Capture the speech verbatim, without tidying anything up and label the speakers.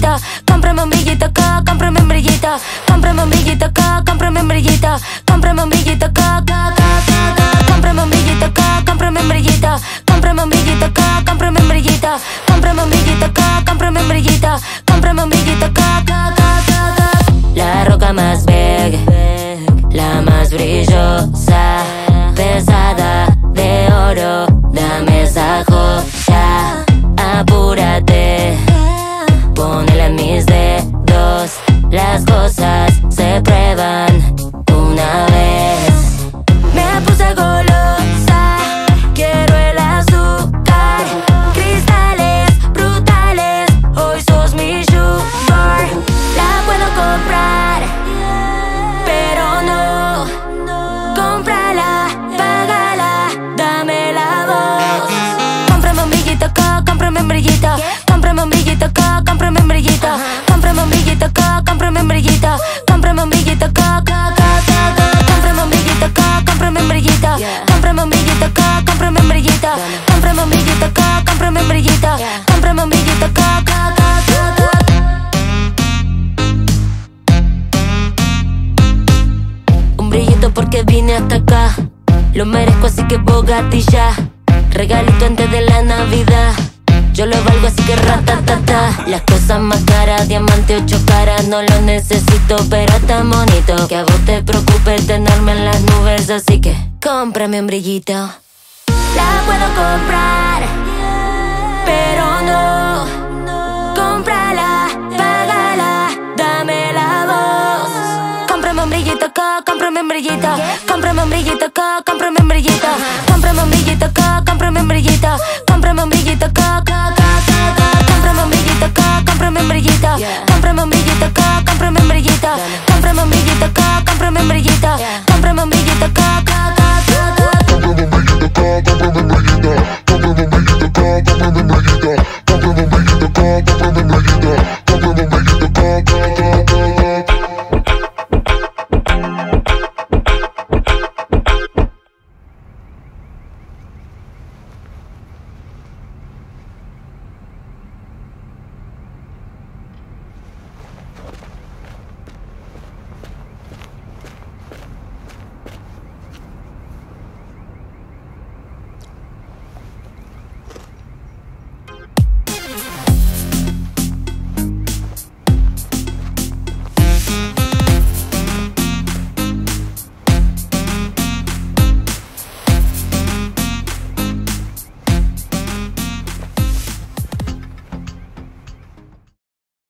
Speaker 1: brillita. Cómprame un brillito acá, cómprame un brillito. Cómprame un brillito acá, cómprame un brillito. Cómprame un brillito acá, acá, acá, acá. Cómprame un brillito acá, cómprame un brillito. Cómprame un brillito acá, cómprame un brillito. Cómprame un brillito acá, cómprame un brillito. Cómprame un brillito acá, acá, acá, acá. La roca más big, la más brillosa, pesada de oro, dame esa joya. Apúrate, ponela en mis dedos. Las cosas se prueban una vez. Me puse golosa, quiero el azúcar. Cristales brutales, hoy sos mi sugar. La puedo comprar, pero no. Cómprala, págala, dame la voz. Cómprame un brillito acá, cómprame un brillito. Cómprame un brillito acá, cómprame un brillito. Cómprame un brillito acá, cómprame un brillito. Cómprame un brillito acá, acá, acá, acá. Cómprame un brillito acá, cómprame un brillito. Cómprame un brillito acá, cómprame un brillito. Cómprame un brillito acá, cómprame un brillito. Cómprame un brillito acá, acá, acá, acá. Un brillito porque vine hasta acá. Lo merezco así que Bugatti ya. Regalito antes de la Navidad. Yo lo valgo así que ratatata. Las cosas más caras, diamante ocho caras. No lo necesito pero es tan bonito que a vos te preocupes tenerme en las nubes. Así que cómprame un brillito. La puedo comprar, pero no. Cómprala, págala, dame la voz. Cómprame un brillito acá, cómprame un brillito. Cómprame un brillito acá, cómprame un brillito. Cómprame un brillito acá, cómprame un brillito. Cómprame un brillito acá, acá, acá, acá. Cómprame un brillito acá, cómprame un brillito. Cómprame un brillito acá, cómprame un brillito. Cómprame un brillito acá, cómprame un brillito. Cómprame un brillito acá.